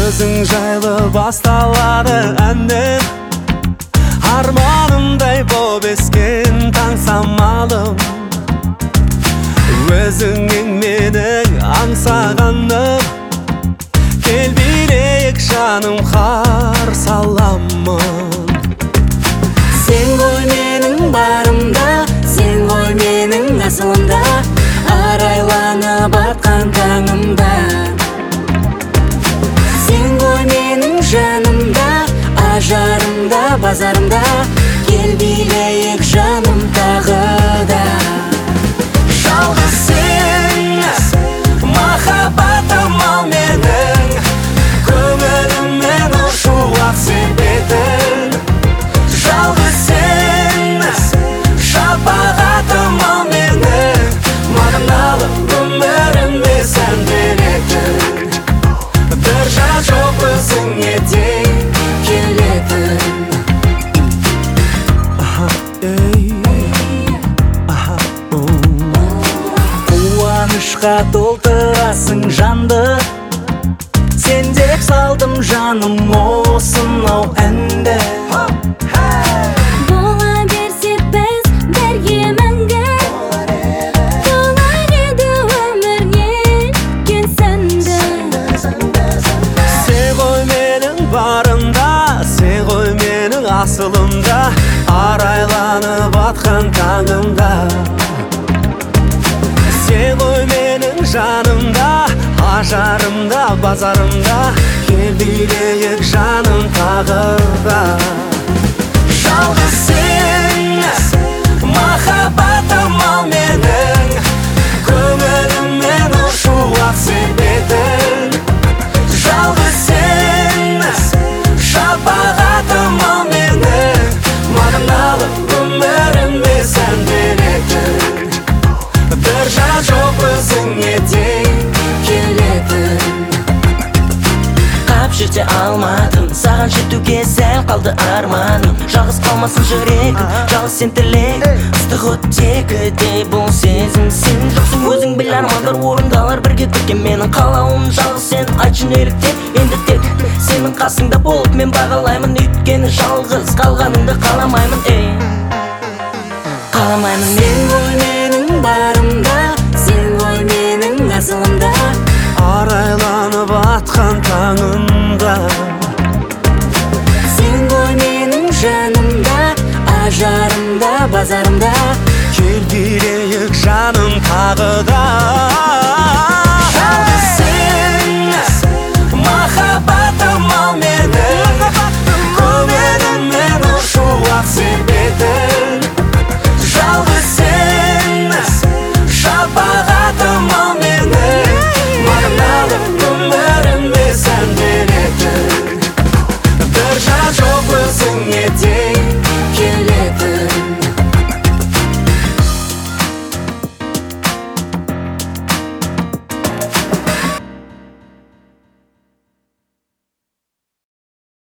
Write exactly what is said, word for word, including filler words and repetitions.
өзің жайлы басталады әннен, арманымдай боп ескен таң самалым. Өзіңнен менің аңсағаным, кел билейік жаным қарсы аламын. Сен ғой менің барымда, сен ғой менің асылымда, арайланып атқан таңымда. Сен ғой менің жанымда, ажарымда, базарымда, кел билейік жаным тағы да. Жалғыз сен, махаббатым ал менің, көңілімнен ұшуақ себетін. Жалғыз сен, шапағатым ал менің, мағыналы өмірімде сән беретін. Бір жан жоқ өзіңе тең келетін. Қуанышқа толтырасың жанды, сен деп салдым жаным осынау әнді. Бола берсек біз бірге мәңгі, толар еді өмір неткен сәнді. Сен ғой менің барымда, сен ғой менің асылымда, арайланып атқан таңымда. Сен ғой менің жанымда, ажарымда, базарымда, кел билейік жаным тағы да. Жалғыз сен, махаббатым ал менің, көңілімнен ұшуақ себетін. Жалғыз сен, шапағатым ал менің, мағыналы өмірімде сән беретін. Бір жан жоқ өзіңе тең келетін. Қап жерде алмадым, саған жетуге сәл қалды арманым. Жалғыз қалмасын жүрегім, жалғыз сен тілек, ыстық оттегідей бұл сезім. Сен жоқсың өзің біл, армандар орындалар бірге көткен менің қалауым. Жалғыз сен айтшы неліктен, енді тек сенің қасыңда болып мен бағалаймын. Өйткені жалғыз қалғаныңды қаламаймын, ей қаламаймын. Мен ғой менің барымда, сен ғой менің асылымда, Арайланып атқан таңымда. сен ғой менің жанымда, ажарымда, базарымда, Кел билейік жаным тағы да.